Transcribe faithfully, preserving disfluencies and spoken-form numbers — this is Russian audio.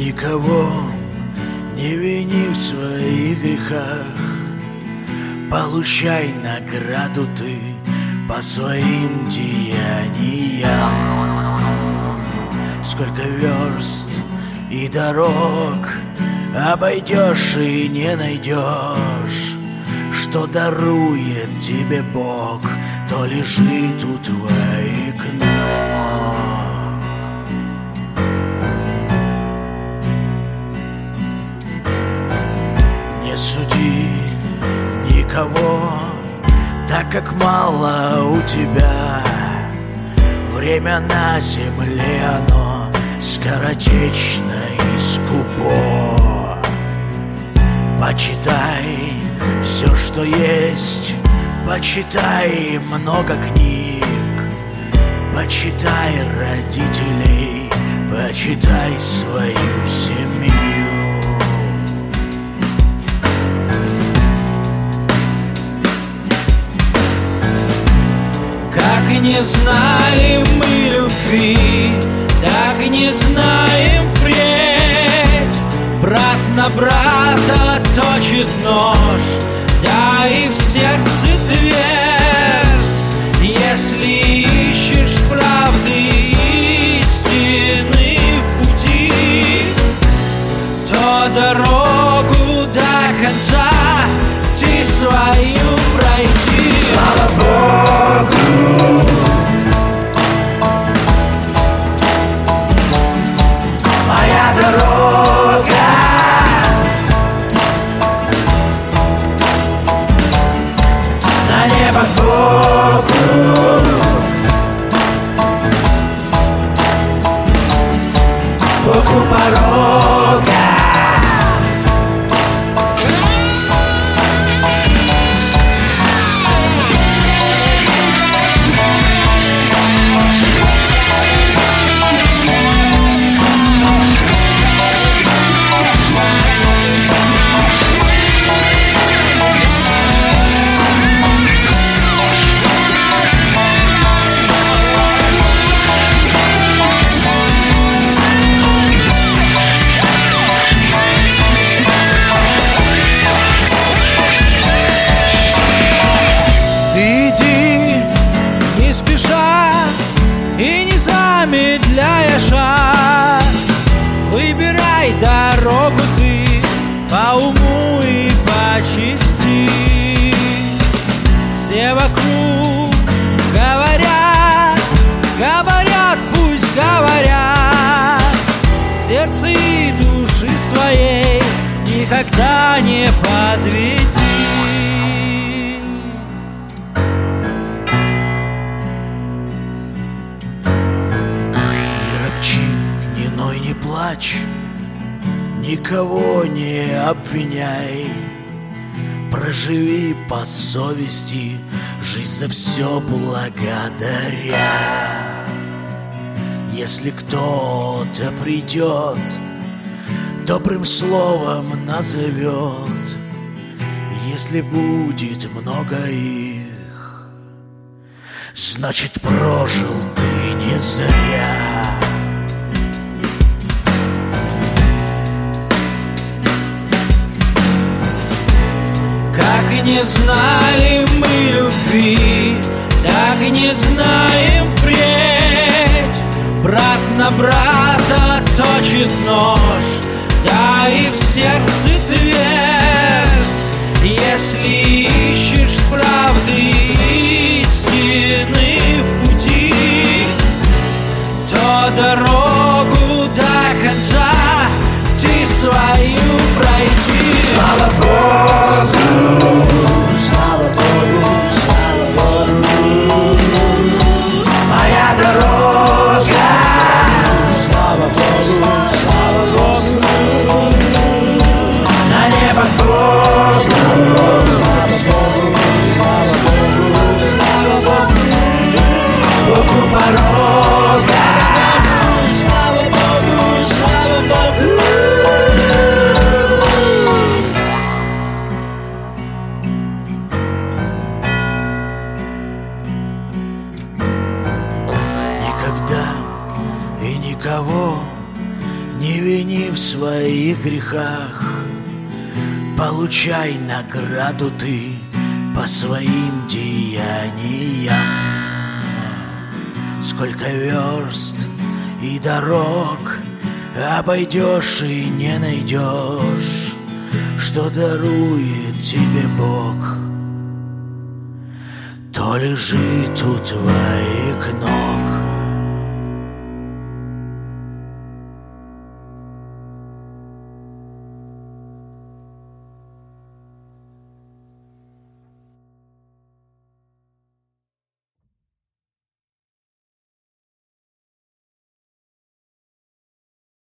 Никого не вини в своих грехах, получай награду ты по своим деяниям. Сколько верст и дорог обойдешь и не найдешь, что дарует тебе Бог, то лежит у твоих ног. Не суди никого, так как мало у тебя. Время на земле оно скоротечно и скупо. Почитай все, что есть, почитай много книг, почитай родителей, почитай свою семью. Как не знали мы любви, так и не знаем впредь. Брат на брата точит нож, да и в сердце твердь. Если ищешь правды и истины в пути, то дорогу до конца ты свою пройди. Слава Богу! Моя дорога на небо к Богу. Богу порога. Замедляя шаг, выбирай дорогу ты по уму и по чести. Все вокруг говорят, говорят, пусть говорят. Сердце и души своей никогда не подведи. Не плачь, никого не обвиняй, проживи по совести жизнь за все благодаря. Если кто-то придет, добрым словом назовет, если будет много их, значит прожил ты не зря. Как не знали мы любви, так и не знаем впредь. Брат на брата точит нож, да и в сердце твердь. Если ищешь правды и истины в пути, то дорогу до конца ты свою пройди. Слава Богу! Слава Богу! Слава Богу! Моя дорога! Слава Богу! Слава Богу! Не вини в своих грехах, получай награду ты по своим деяниям. Сколько верст и дорог обойдешь и не найдешь, что дарует тебе Бог. То лежит у твоих ног